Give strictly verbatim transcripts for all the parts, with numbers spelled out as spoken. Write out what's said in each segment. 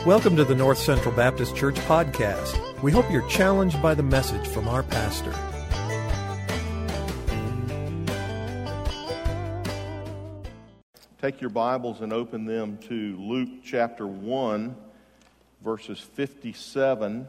Welcome to the North Central Baptist Church podcast. We hope you're challenged by the message from our pastor. Take your Bibles and open them to Luke chapter one, verses fifty-seven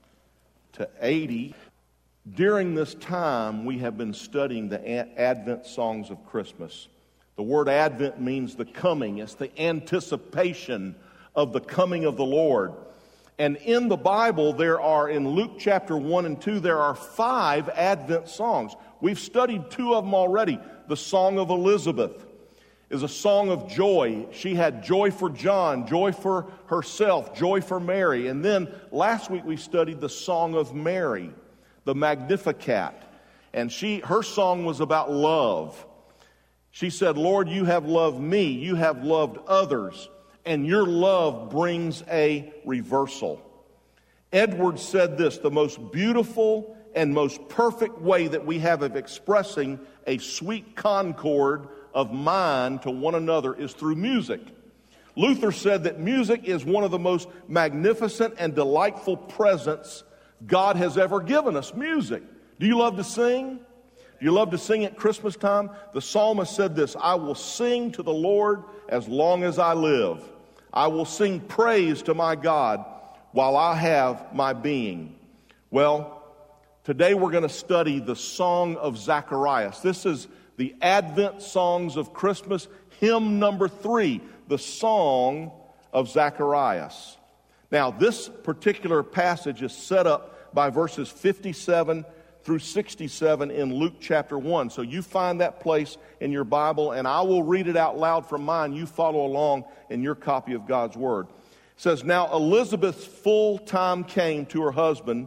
to eighty. During this time, we have been studying the Advent songs of Christmas. The word Advent means the coming. It's the anticipation of the coming of the Lord. And in the Bible, there are, in Luke chapter one and two, there are five Advent songs. We've studied two of them already. The Song of Elizabeth is a song of joy. She had joy for John, joy for herself, joy for Mary. And then last week we studied the Song of Mary, the Magnificat. And she, her song was about love. She said, Lord, you have loved me, you have loved others, and your love brings a reversal. Edwards said this, the most beautiful and most perfect way that we have of expressing a sweet concord of mind to one another is through music. Luther said that music is one of the most magnificent and delightful presents God has ever given us. Music. Do you love to sing? Do you love to sing at Christmas time? The psalmist said this, I will sing to the Lord as long as I live. I will sing praise to my God while I have my being. Well, today we're going to study the Song of Zacharias. This is the Advent songs of Christmas, hymn number three, the Song of Zacharias. Now, this particular passage is set up by verses fifty-seven through sixty-seven in Luke chapter one. So you find that place in your Bible, and I will read it out loud from mine. You follow along in your copy of God's Word. It says, Now Elizabeth's full time came to her husband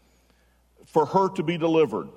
for her to be delivered.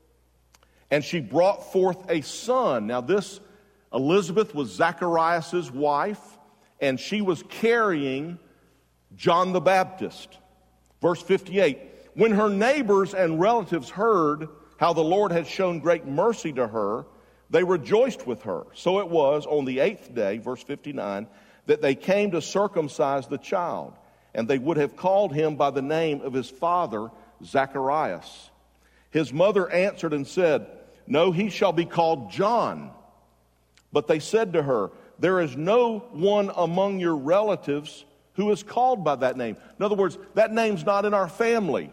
And she brought forth a son. Now this, Elizabeth was Zacharias' wife, and she was carrying John the Baptist. Verse fifty-eight, when her neighbors and relatives heard how the Lord had shown great mercy to her, they rejoiced with her. So it was on the eighth day, verse fifty-nine, that they came to circumcise the child, and they would have called him by the name of his father, Zacharias. His mother answered and said, No, he shall be called John. But they said to her, There is no one among your relatives who is called by that name. In other words, that name's not in our family.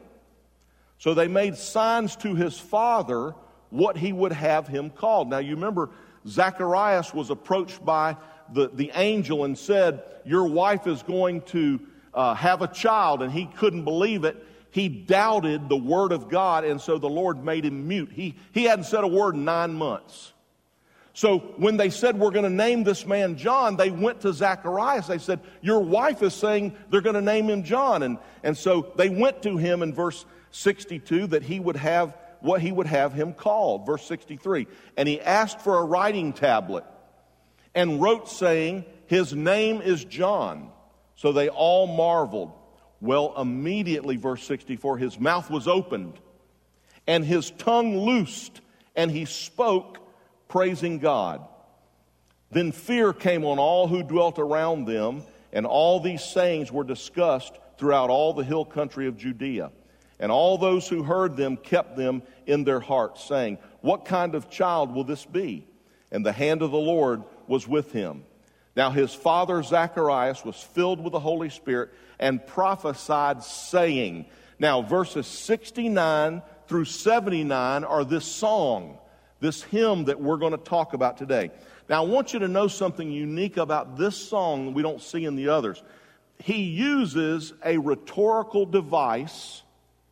So they made signs to his father what he would have him called. Now you remember, Zacharias was approached by the, the angel and said, Your wife is going to uh, have a child, and he couldn't believe it. He doubted the word of God, and so the Lord made him mute. He, he hadn't said a word in nine months. So when they said, we're going to name this man John, they went to Zacharias. They said, your wife is saying they're going to name him John. And, and so they went to him in verse sixty-two that he would have what he would have him called. Verse sixty-three, and he asked for a writing tablet and wrote saying, his name is John. So they all marveled. Well, immediately, verse sixty-four, his mouth was opened and his tongue loosed, and he spoke, praising God. Then fear came on all who dwelt around them, and all these sayings were discussed throughout all the hill country of Judea. And all those who heard them kept them in their hearts, saying, What kind of child will this be? And the hand of the Lord was with him. Now his father Zacharias was filled with the Holy Spirit and prophesied, saying, now verses sixty-nine through seventy-nine are this song, this hymn that we're going to talk about today. Now I want you to know something unique about this song that we don't see in the others. He uses a rhetorical device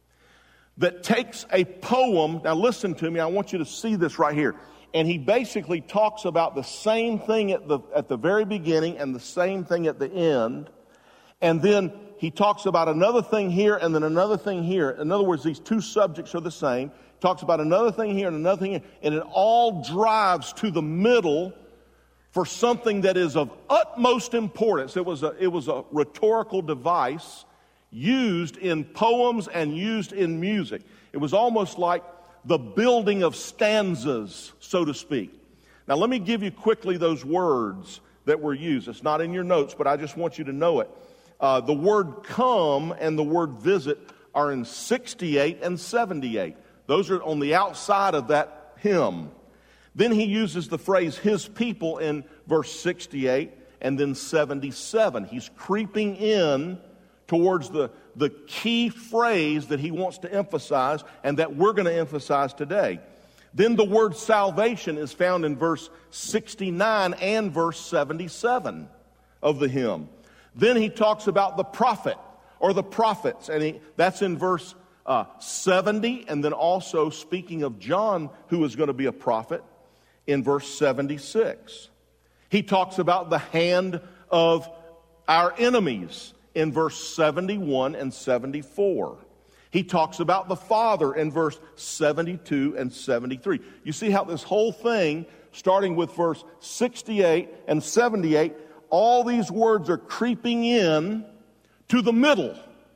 that takes a poem. Now listen to me, I want you to see this right here. And he basically talks about the same thing at the at the very beginning and the same thing at the end. And then he talks about another thing here and then another thing here. In other words, these two subjects are the same. He talks about another thing here and another thing here. And it all drives to the middle for something that is of utmost importance. It was a, it was a rhetorical device used in poems and used in music. It was almost like the building of stanzas, so to speak. Now, let me give you quickly those words that were used. It's not in your notes, but I just want you to know it. Uh, the word come and the word visit are in sixty-eight and seventy-eight. Those are on the outside of that hymn. Then he uses the phrase his people in verse sixty-eight and then seventy-seven. He's creeping in towards the, the key phrase that he wants to emphasize and that we're going to emphasize today. Then the word salvation is found in verse sixty-nine and verse seventy-seven of the hymn. Then he talks about the prophet or the prophets, and he, that's in verse uh, seventy, and then also speaking of John, who is going to be a prophet, in verse seventy-six. He talks about the hand of our enemies in verse seventy-one and seventy-four. He talks about the Father in verse seventy-two and seventy-three. You see how this whole thing, starting with verse sixty-eight and seventy-eight, all these words are creeping in to the middle.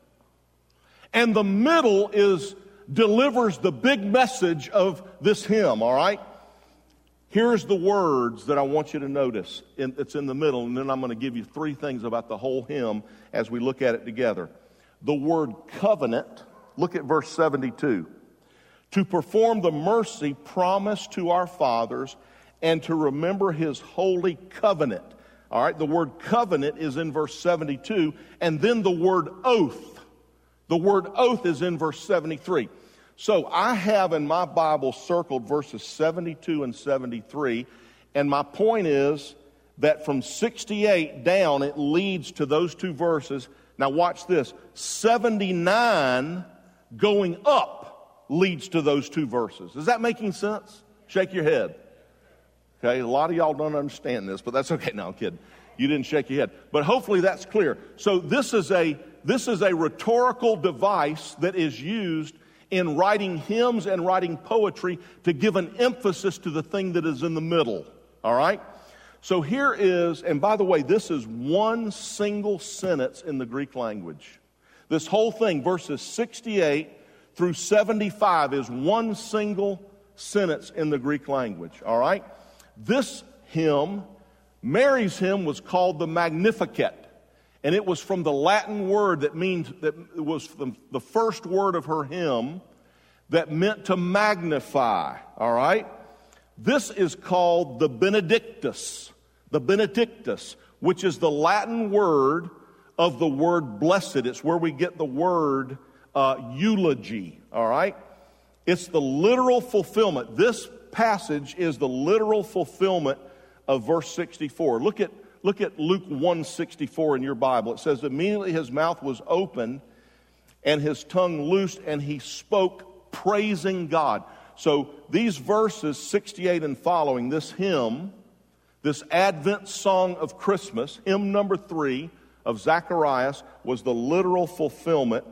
And the middle is delivers the big message of this hymn, all right? Here's the words that I want you to notice. In, it's in the middle, and then I'm going to give you three things about the whole hymn as we look at it together. The word covenant, look at verse seventy-two. To perform the mercy promised to our fathers and to remember his holy covenant. All right, the word covenant is in verse seventy-two, and then the word oath. The word oath is in verse seventy-three. So I have in my Bible circled verses seventy-two and seventy-three, and my point is that from sixty-eight down it leads to those two verses. Now watch this. seventy-nine going up leads to those two verses. Is that making sense? Shake your head. Okay, a lot of y'all don't understand this, but that's okay. No, I'm kidding. You didn't shake your head. But hopefully that's clear. So this is a this is a rhetorical device that is used in writing hymns and writing poetry to give an emphasis to the thing that is in the middle. All right? So here is, and by the way, this is one single sentence in the Greek language. This whole thing, verses sixty-eight through seventy-five, is one single sentence in the Greek language. All right? This hymn, Mary's hymn, was called the Magnificat. And it was from the Latin word that means, that it was the, the first word of her hymn that meant to magnify. All right? This is called the Benedictus. The Benedictus, which is the Latin word of the word blessed. It's where we get the word uh, eulogy. All right? It's the literal fulfillment. This passage is the literal fulfillment of verse sixty-four. Look at look at Luke one sixty-four in your Bible. It says, immediately his mouth was open and his tongue loosed, and he spoke, praising God. So these verses, sixty-eight and following, this hymn, this Advent song of Christmas, hymn number three of Zacharias, was the literal fulfillment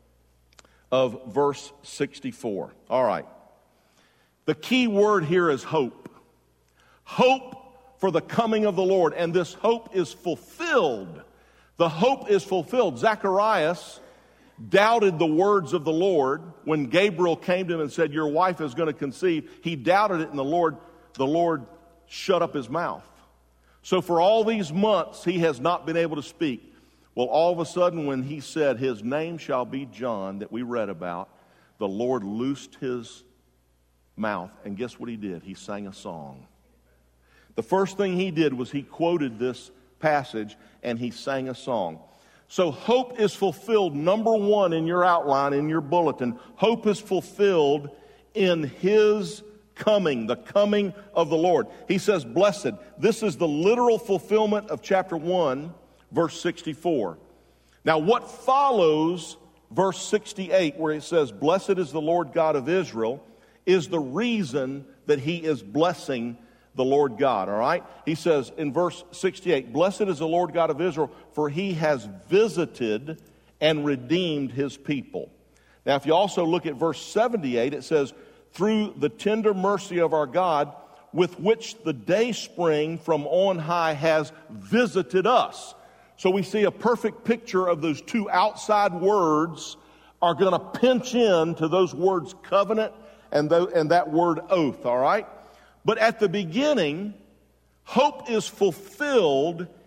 of verse sixty-four. All right. The key word here is hope. Hope for the coming of the Lord. And this hope is fulfilled. The hope is fulfilled. Zacharias doubted the words of the Lord when Gabriel came to him and said, your wife is going to conceive. He doubted it, and the Lord, the Lord shut up his mouth. So for all these months, he has not been able to speak. Well, all of a sudden, when he said, his name shall be John, that we read about, the Lord loosed his mouth, and guess what he did? He sang a song. The first thing he did was he quoted this passage, and he sang a song. So hope is fulfilled, number one in your outline, in your bulletin. Hope is fulfilled in his coming, the coming of the Lord. He says, blessed. This is the literal fulfillment of chapter one, verse sixty-four. Now what follows verse sixty-eight, where it says, blessed is the Lord God of Israel, is the reason that he is blessing the Lord God, all right? He says in verse sixty-eight, blessed is the Lord God of Israel, for he has visited and redeemed his people. Now, if you also look at verse seventy-eight, it says, through the tender mercy of our God, with which the day spring from on high has visited us. So we see a perfect picture of those two outside words are going to pinch in to those words covenant and, th- and that word oath, all right? But at the beginning, hope is fulfilled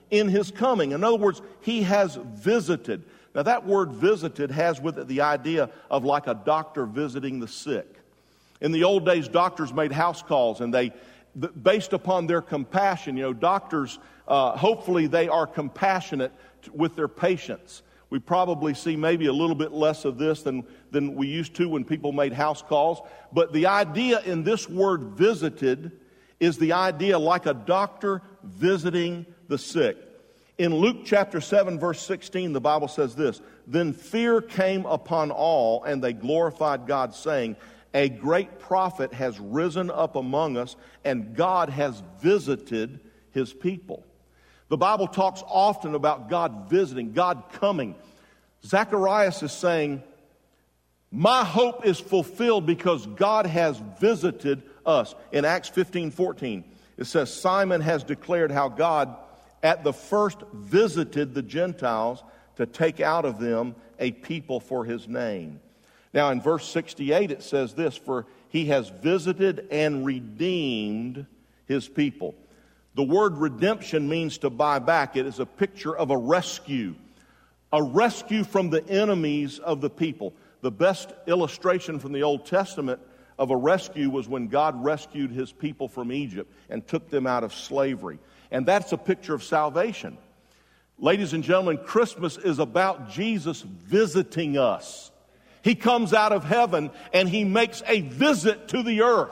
in his coming. In other words, he has visited. Now that word visited has with it the idea of like a doctor visiting the sick. In the old days, doctors made house calls, and they, based upon their compassion, you know, doctors, uh, hopefully they are compassionate with their patients. We probably see maybe a little bit less of this than, than we used to when people made house calls. But the idea in this word visited is the idea like a doctor visiting the sick. In Luke chapter seven, verse sixteen, the Bible says this, "Then fear came upon all, and they glorified God, saying, a great prophet has risen up among us, and God has visited his people." The Bible talks often about God visiting, God coming. Zacharias is saying, my hope is fulfilled because God has visited us. In Acts fifteen fourteen, it says, Simon has declared how God at the first visited the Gentiles to take out of them a people for his name. Now in verse sixty-eight it says this, for he has visited and redeemed his people. The word redemption means to buy back. It is a picture of a rescue. A rescue from the enemies of the people. The best illustration from the Old Testament of a rescue was when God rescued his people from Egypt and took them out of slavery. And that's a picture of salvation. Ladies and gentlemen, Christmas is about Jesus visiting us. He comes out of heaven and he makes a visit to the earth.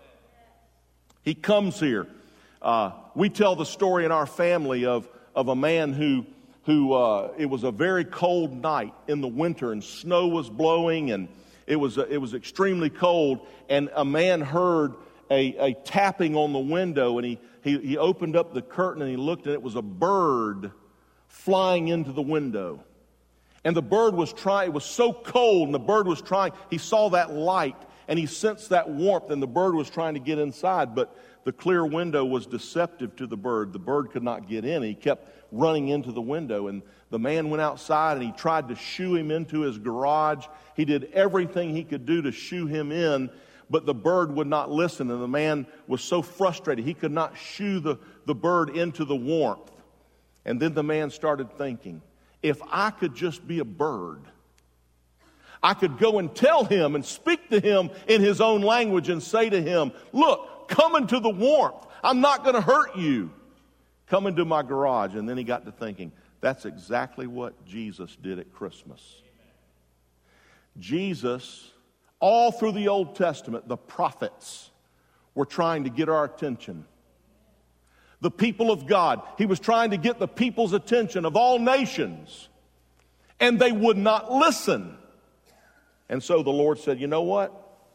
He comes here. Uh, we tell the story in our family of, of a man who, who uh, it was a very cold night in the winter, and snow was blowing, and it was, it was extremely cold, and a man heard a, a tapping on the window, and he, he, he opened up the curtain and he looked, and it was a bird flying into the window. And the bird was trying, it was so cold, and the bird was trying, he saw that light, and he sensed that warmth, and the bird was trying to get inside, but the clear window was deceptive to the bird. The bird could not get in. He kept running into the window, and the man went outside and he tried to shoo him into his garage. He did everything he could do to shoo him in, but the bird would not listen, and the man was so frustrated he could not shoo the, the bird into the warmth. And then the man started thinking, if I could just be a bird, I could go and tell him and speak to him in his own language and say to him, look, come into the warmth. I'm not going to hurt you. Come into my garage. And then he got to thinking, that's exactly what Jesus did at Christmas. Jesus, all through the Old Testament, the prophets were trying to get our attention. The people of God, he was trying to get the people's attention of all nations. And they would not listen. And so the Lord said, you know what?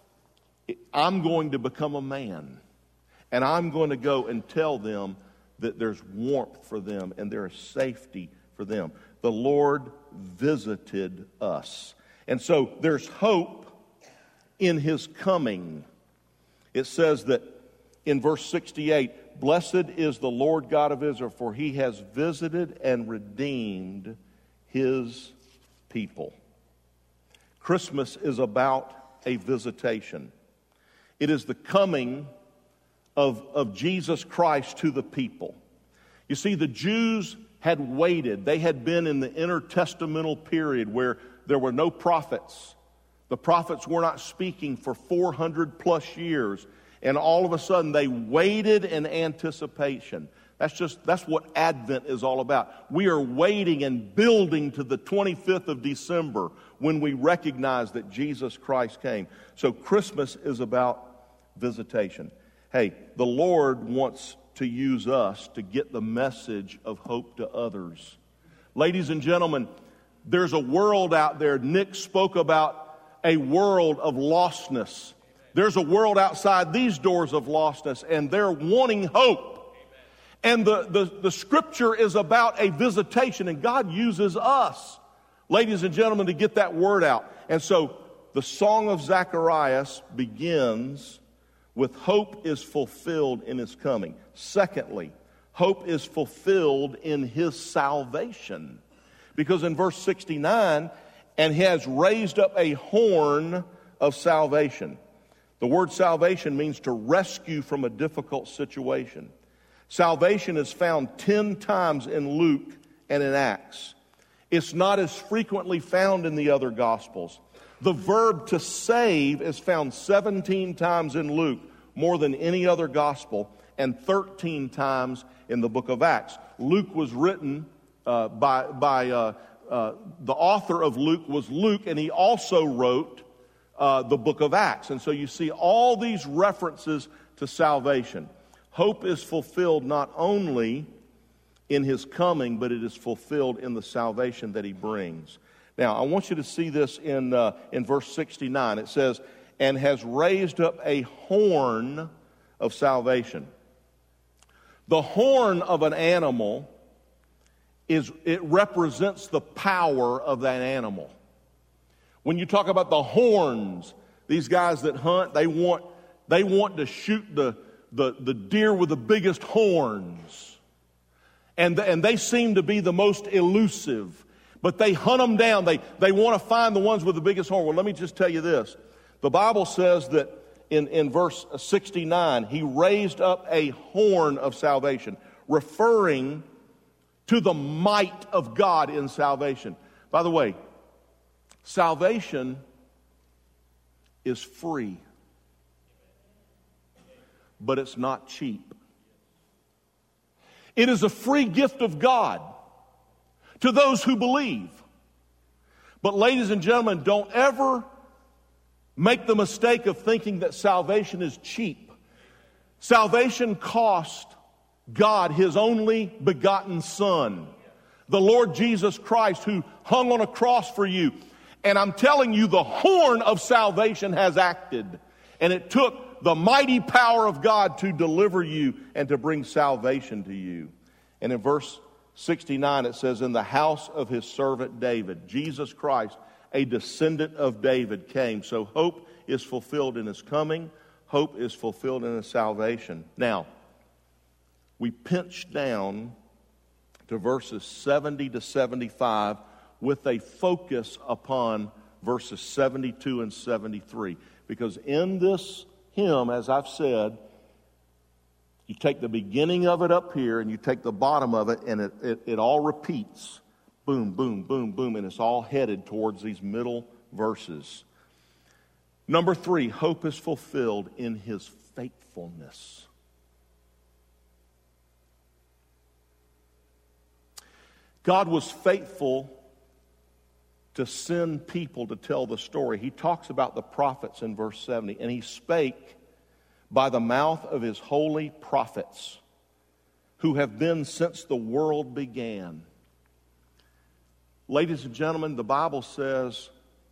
I'm going to become a man. And I'm going to go and tell them that there's warmth for them and there is safety for them. The Lord visited us. And so there's hope in his coming. It says that in verse sixty-eight, blessed is the Lord God of Israel, for he has visited and redeemed his people. Christmas is about a visitation. It is the coming of, of Jesus Christ to the people. You see, the Jews had waited. They had been in the intertestamental period where there were no prophets. The prophets were not speaking for four hundred plus years. And all of a sudden they waited in anticipation. That's just, that's what Advent is all about. We are waiting and building to the twenty-fifth of December when we recognize that Jesus Christ came. So Christmas is about visitation. Hey, the Lord wants to use us to get the message of hope to others. Ladies and gentlemen, there's a world out there. Nick spoke about a world of lostness. There's a world outside these doors of lostness, and they're wanting hope. And the, the, the scripture is about a visitation, and God uses us, ladies and gentlemen, to get that word out. And so the song of Zacharias begins with hope is fulfilled in his coming. Secondly, hope is fulfilled in his salvation. Because in verse sixty-nine, and he has raised up a horn of salvation. The word salvation means to rescue from a difficult situation. Salvation is found ten times in Luke and in Acts. It's not as frequently found in the other Gospels. The verb to save is found seventeen times in Luke, more than any other Gospel, and thirteen times in the book of Acts. Luke was written uh, by, by uh, uh, the author of Luke was Luke, and he also wrote uh, the book of Acts. And so you see all these references to salvation. Hope is fulfilled not only in his coming, but it is fulfilled in the salvation that he brings. Now, I want you to see this in uh, in verse sixty-nine. It says, and has raised up a horn of salvation. The horn of an animal is, it represents the power of that animal. When you talk about the horns, these guys that hunt, they want they want to shoot the the, the deer with the biggest horns. And, the, and they seem to be the most elusive. But they hunt them down. They, they want to find the ones with the biggest horn. Well, let me just tell you this. The Bible says that in, in verse sixty-nine, he raised up a horn of salvation, referring to the might of God in salvation. By the way, salvation is free, but it's not cheap. It is a free gift of God to those who believe. But ladies and gentlemen, don't ever make the mistake of thinking that salvation is cheap. Salvation cost God his only begotten Son, the Lord Jesus Christ, who hung on a cross for you. And I'm telling you, the horn of salvation has acted. And it took the mighty power of God to deliver you and to bring salvation to you. And in verse sixty-nine it says, in the house of his servant David, Jesus Christ, a descendant of David, came. So hope is fulfilled in his coming. Hope is fulfilled in his salvation. Now, we pinch down to verses seventy to seventy-five with a focus upon verses seventy-two and seventy-three. Because in this hymn, as I've said, you take the beginning of it up here and you take the bottom of it, and it, it, it all repeats. Boom, boom, boom, boom, and it's all headed towards these middle verses. Number three, hope is fulfilled in his faithfulness. God was faithful to send people to tell the story. He talks about the prophets in verse seventy, and he spake by the mouth of his holy prophets, who have been since the world began. Ladies and gentlemen, the Bible says,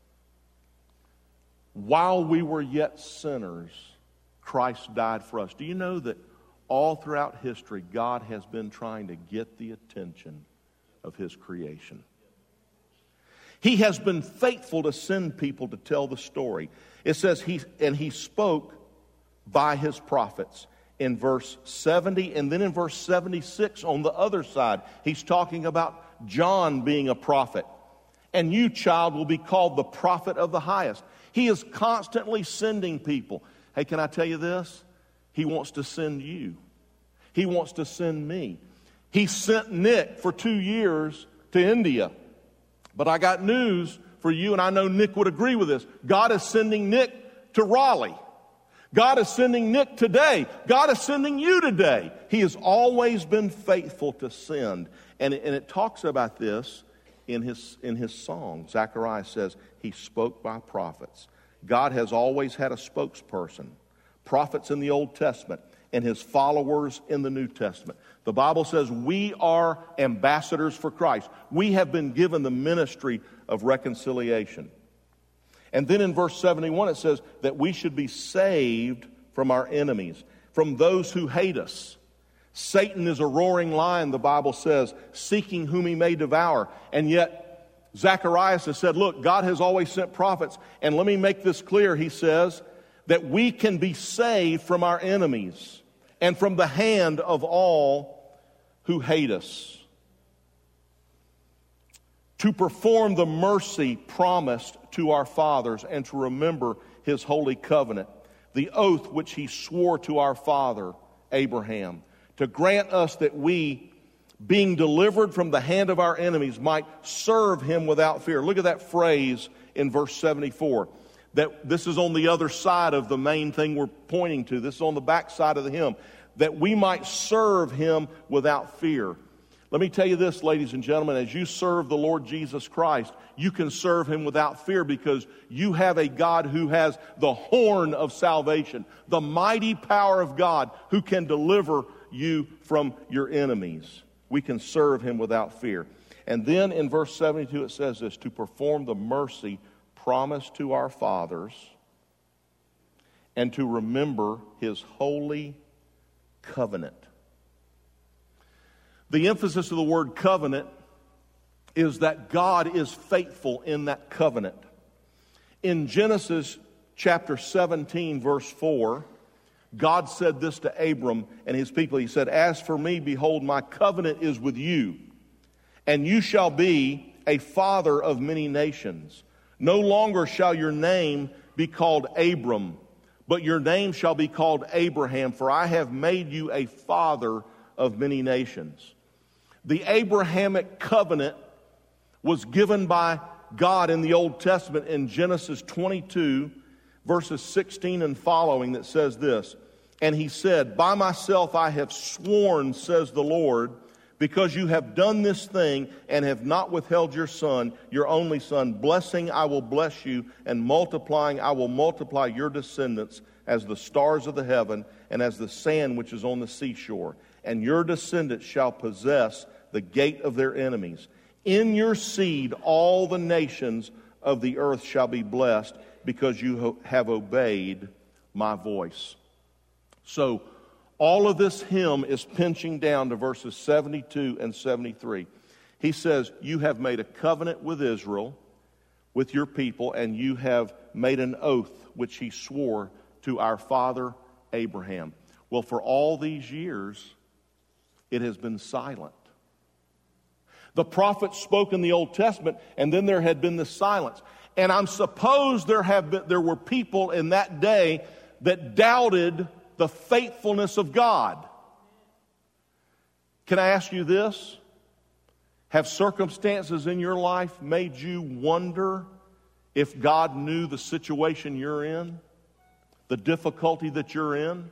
while we were yet sinners, Christ died for us. Do you know that all throughout history, God has been trying to get the attention of his creation? He has been faithful to send people to tell the story. It says, he and he spoke by his prophets in verse seventy, and then in verse seventy-six on the other side, he's talking about John being a prophet. And you, child, will be called the prophet of the highest. He is constantly sending people. Hey, can I tell you this? He wants to send you. He wants to send me. He sent Nick for two years to India. But I got news for you, and I know Nick would agree with this. God is sending Nick to Raleigh. God is sending Nick today. God is sending you today. He has always been faithful to send. And it, and it talks about this in his, in his song. Zechariah says, he spoke by prophets. God has always had a spokesperson. Prophets in the Old Testament and his followers in the New Testament. The Bible says we are ambassadors for Christ. We have been given the ministry of reconciliation. And then in verse seventy-one it says that we should be saved from our enemies, from those who hate us. Satan is a roaring lion, the Bible says, seeking whom he may devour. And yet Zacharias has said, look, God has always sent prophets. And let me make this clear, he says, that we can be saved from our enemies and from the hand of all who hate us. To perform the mercy promised to our fathers and to remember his holy covenant, the oath which he swore to our father Abraham, to grant us that we, being delivered from the hand of our enemies, might serve him without fear. Look at that phrase in verse seventy-four. That this is on the other side of the main thing we're pointing to. This is on the back side of the hymn. That we might serve him without fear. Let me tell you this, ladies and gentlemen, as you serve the Lord Jesus Christ, you can serve him without fear because you have a God who has the horn of salvation, the mighty power of God who can deliver you from your enemies. We can serve him without fear. And then in verse seventy-two it says this, to perform the mercy promised to our fathers and to remember his holy covenant. The emphasis of the word covenant is that God is faithful in that covenant. In Genesis chapter seventeen, verse four, God said this to Abram and his people. He said, as for me, behold, my covenant is with you, and you shall be a father of many nations. No longer shall your name be called Abram, but your name shall be called Abraham, for I have made you a father of many nations. The Abrahamic covenant was given by God in the Old Testament in Genesis twenty-two, verses sixteen and following, that says this, and he said, by myself I have sworn, says the Lord, because you have done this thing and have not withheld your son, your only son, blessing I will bless you, and multiplying I will multiply your descendants as the stars of the heaven and as the sand which is on the seashore. And your descendants shall possess the gate of their enemies. In your seed all the nations of the earth shall be blessed, because you ho- have obeyed my voice. So all of this hymn is pinching down to verses seventy-two and seventy-three. He says, you have made a covenant with Israel, with your people, and you have made an oath which he swore to our father Abraham. Well, for all these years, it has been silent. The prophets spoke in the Old Testament, and then there had been this silence. And I'm supposed there have been there were people in that day that doubted the faithfulness of God. Can I ask you this? Have circumstances in your life made you wonder if God knew the situation you're in, the difficulty that you're in?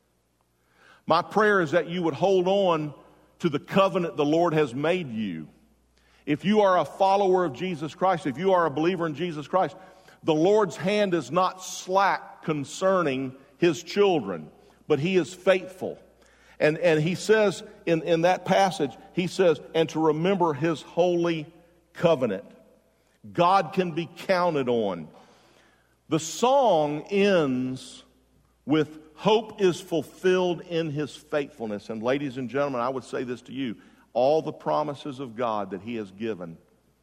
My prayer is that you would hold on to the covenant the Lord has made you. If you are a follower of Jesus Christ, if you are a believer in Jesus Christ, the Lord's hand is not slack concerning his children, but he is faithful. And, and he says in, in that passage, he says, and to remember his holy covenant. God can be counted on. The song ends with hope is fulfilled in his faithfulness. And ladies and gentlemen, I would say this to you. All the promises of God that he has given,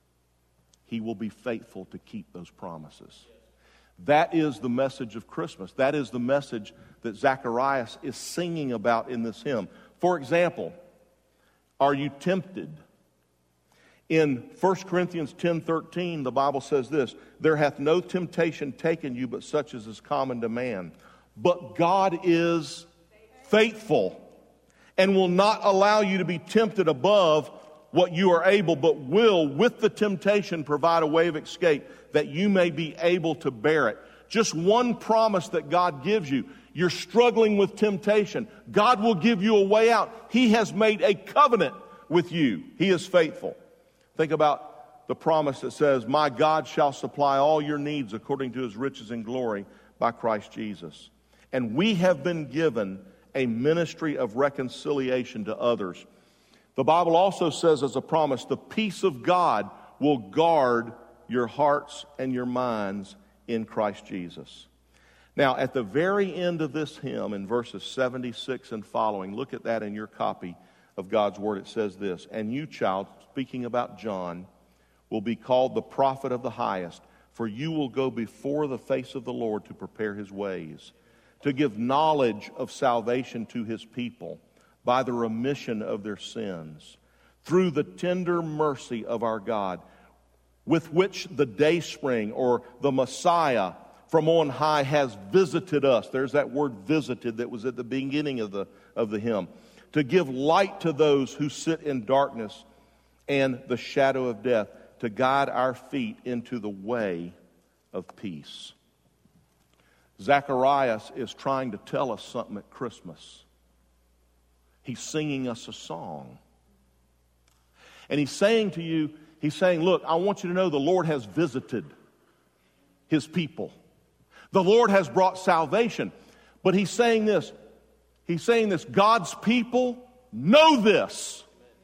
he will be faithful to keep those promises. That is the message of Christmas. That is the message that Zacharias is singing about in this hymn. For example, are you tempted? In First Corinthians ten thirteen, the Bible says this, there hath no temptation taken you but such as is common to man. But God is faithful and will not allow you to be tempted above what you are able, but will, with the temptation, provide a way of escape that you may be able to bear it. Just one promise that God gives you. You're struggling with temptation. God will give you a way out. He has made a covenant with you. He is faithful. Think about the promise that says, my God shall supply all your needs according to his riches and glory by Christ Jesus. And we have been given a ministry of reconciliation to others. The Bible also says as a promise, the peace of God will guard your hearts and your minds in Christ Jesus. Now, at the very end of this hymn, in verses seventy-six and following, look at that in your copy of God's Word. It says this, and you, child, speaking about John, will be called the prophet of the highest, for you will go before the face of the Lord to prepare his ways, to give knowledge of salvation to his people by the remission of their sins, through the tender mercy of our God, with which the dayspring or the Messiah from on high has visited us. There's that word visited that was at the beginning of the, of the hymn. to give light to those who sit in darkness and the shadow of death, to guide our feet into the way of peace. Zacharias is trying to tell us something at Christmas. He's singing us a song. And he's saying to you, he's saying, look, I want you to know the Lord has visited his people. The Lord has brought salvation. But he's saying this, he's saying this, God's people know this.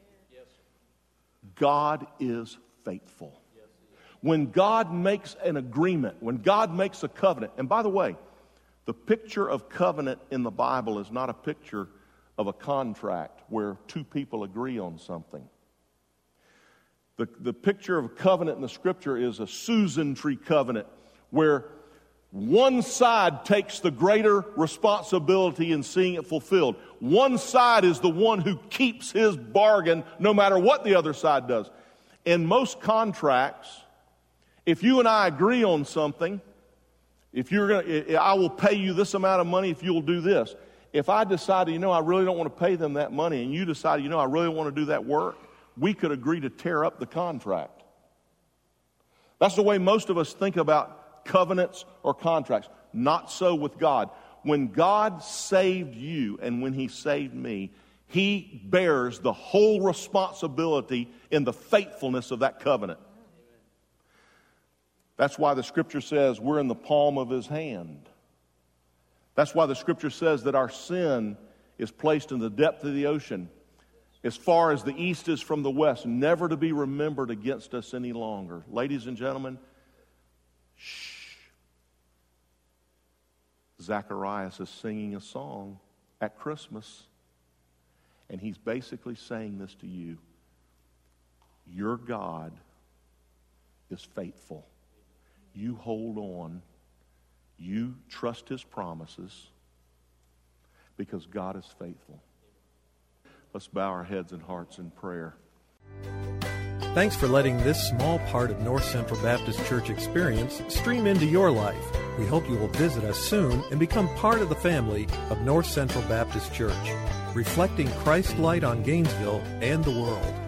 God is faithful. When God makes an agreement, when God makes a covenant, and by the way, the picture of covenant in the Bible is not a picture of a contract where two people agree on something. The, the picture of covenant in the Scripture is a Susan tree covenant where one side takes the greater responsibility in seeing it fulfilled. One side is the one who keeps his bargain no matter what the other side does. In most contracts, if you and I agree on something, if you're going, I will pay you this amount of money if you'll do this. If I decide, you know, I really don't want to pay them that money, and you decide, you know, I really want to do that work, we could agree to tear up the contract. That's the way most of us think about covenants or contracts. Not so with God. When God saved you and when he saved me, he bears the whole responsibility in the faithfulness of that covenant. That's why the Scripture says we're in the palm of his hand. That's why the Scripture says that our sin is placed in the depth of the ocean, as far as the east is from the west, never to be remembered against us any longer. Ladies and gentlemen, shh. Zacharias is singing a song at Christmas, and he's basically saying this to you. Your God is faithful. You hold on. You trust his promises because God is faithful. Let's bow our heads and hearts in prayer. Thanks for letting this small part of North Central Baptist Church experience stream into your life. We hope you will visit us soon and become part of the family of North Central Baptist Church, reflecting Christ's light on Gainesville and the world.